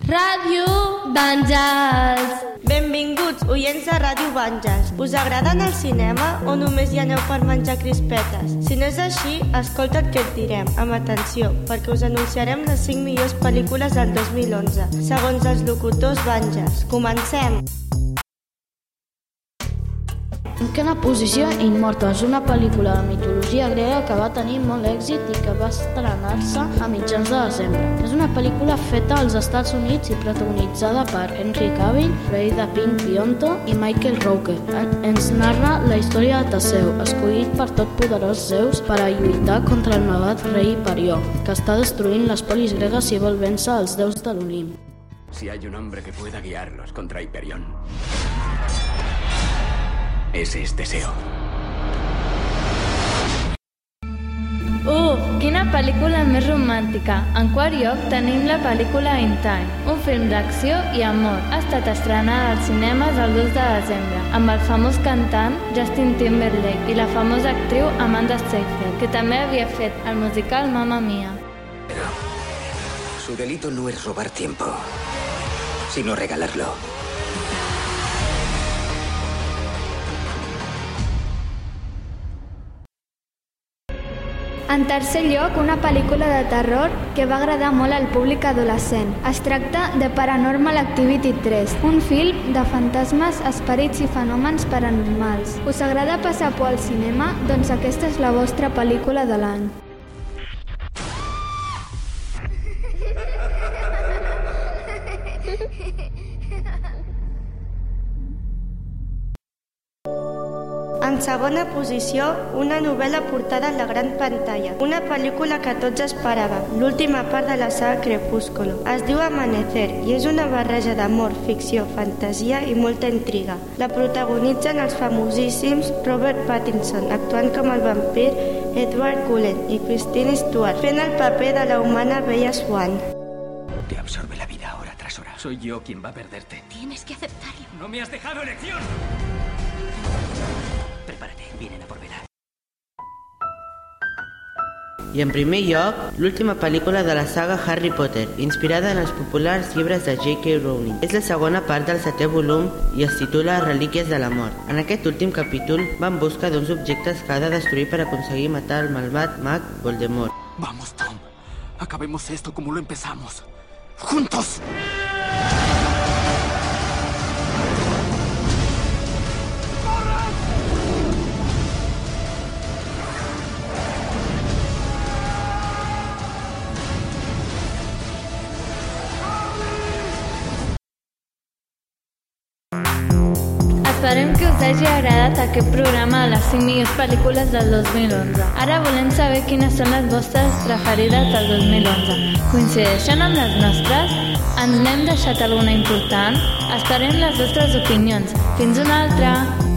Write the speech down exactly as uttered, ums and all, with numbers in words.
Ràdio Banjals. Benvinguts, oients de Ràdio Banjals. Us agrada anar al cinema o només hi aneu per menjar crispetes? Si no és així, escolta't què et direm, amb atenció, perquè us anunciarem les cinc millors pel·lícules del dos mil onze, segons els locutors Banjals. Comencem! En quina posició Immortals, una pel·lícula de mitologia grega que va tenir molt èxit i que va estrenar-se a mitjans de desembre. És una pel·lícula feta als Estats Units i protagonitzada per Henry Cavill, Freida Pink Pionto i Michael Rooker. Ens narra la història de Teseu, escollit per tot poderós Zeus per a lluitar contra el malvat rei Hiperió, que està destruint les polis gregues i vol vèncer els déus de l'Olimp. Si hay un hombre que pueda guiarlos contra Hiperión, ese es Teseo. Uh, quina pel·lícula més romàntica. En quart lloc tenim la pel·lícula In Time, un film d'acció i amor. Ha estat estrenada als cinemes el dos de desembre, amb el famós cantant Justin Timberlake i la famosa actriu Amanda Seyfried, que també havia fet el musical Mamma Mia. Pero su delito no es robar tiempo, sino regalarlo. En tercer lloc, una pel·lícula de terror que va agradar molt al públic adolescent. Es tracta de Paranormal Activity tres, un film de fantasmes, esperits i fenòmens paranormals. Us agrada passar por al cinema? Doncs aquesta és la vostra pel·lícula de l'any. En segona posició, una novel·la portada a la gran pantalla. Una pel·lícula que tots esperàvem, l'última part de la saga Crepúsculo. Es diu Amanecer i és una barreja d'amor, ficció, fantasia i molta intriga. La protagonitzen els famosíssims Robert Pattinson, actuant com el vampir, Edward Cullen i Kristen Stewart, fent el paper de la humana Bella Swan. Te absorbe la vida hora tras hora. Soy yo quien va a perderte. Tienes que aceptarlo. ¡No me has dejado elección! Prepárate, vienen a por Bella. I en primer lloc, l'última pel·lícula de la saga Harry Potter, inspirada en els populars llibres de J K Rowling. És la segona part del setè volum i es titula Relíquies de la mort. En aquest últim capítol va en busca d'uns objectes que ha de destruir per aconseguir matar el malvat mag Voldemort. Vamos, Tom. Acabemos esto como lo empezamos. ¡Juntos! Esperem que us hagi agradat aquest programa de les cinc millors pel·lícules del dos mil onze. Ara volem saber quines són les vostres preferides del dos mil onze. Coincideixen amb les nostres? Ens n'hem deixat alguna important? Esperem les vostres opinions. Fins una altra!